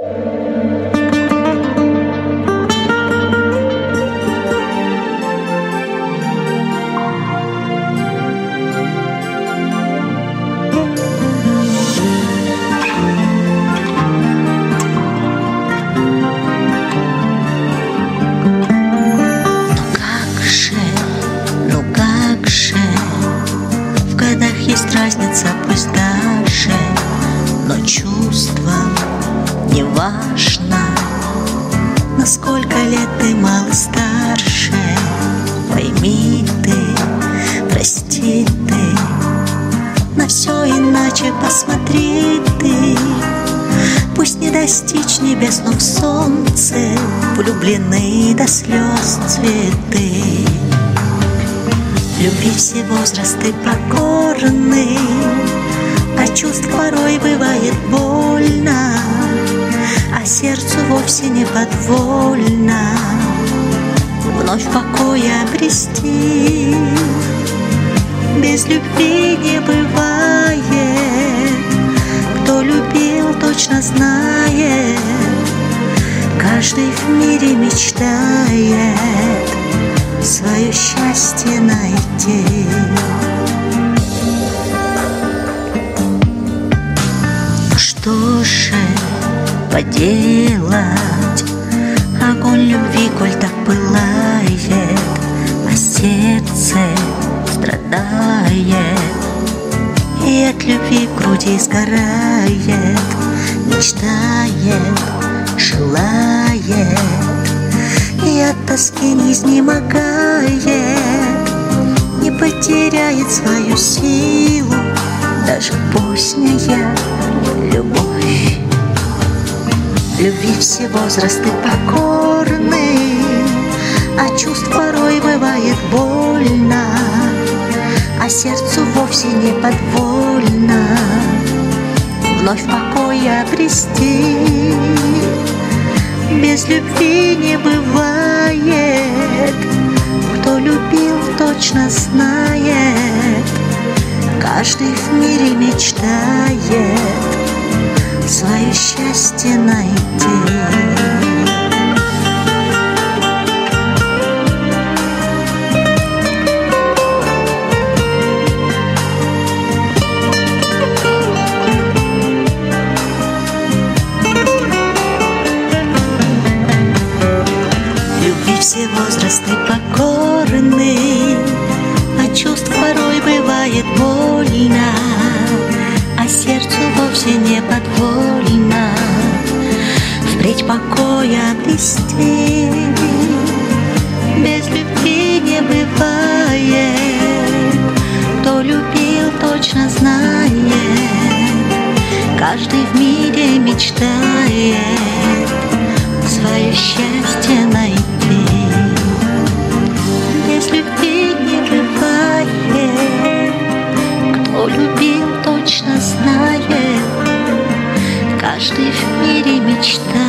Есть разница, пусть даже, но чувствам не важно, насколько лет ты мало старше. Пойми ты, прости ты, на все иначе посмотри ты. Пусть не достичь небес, но в солнце влюблены до слез цветы. В любви все возрасты покорны, а чувств порой бывает больно, а сердцу вовсе не подвольно вновь покоя обрести. Без любви не бывает, кто любил, точно знает, каждый в мире мечтает свое счастье найти. Что же поделать, огонь любви, коль так пылает, а сердце страдает, и от любви в груди сгорает, мечтает, желает, и от тоски не изнемогает, не потеряет свою силу даже поздняя любовь. В любви все возрасты покорны, а чувств порой бывает больно, а сердцу вовсе не подвольно вновь покой обрести. Без любви не бывает, кто любил, точно знает, каждый в мире мечтает свое счастье найти. Все возрасты покорны, а чувств порой бывает больно, а сердцу вовсе не подвольно впредь покоя обрести. Без любви не бывает, кто любил, точно знает, каждый в мире мечтает свое счастье найти. Без любви не бывает, кто любил, точно знает, каждый в мире мечтает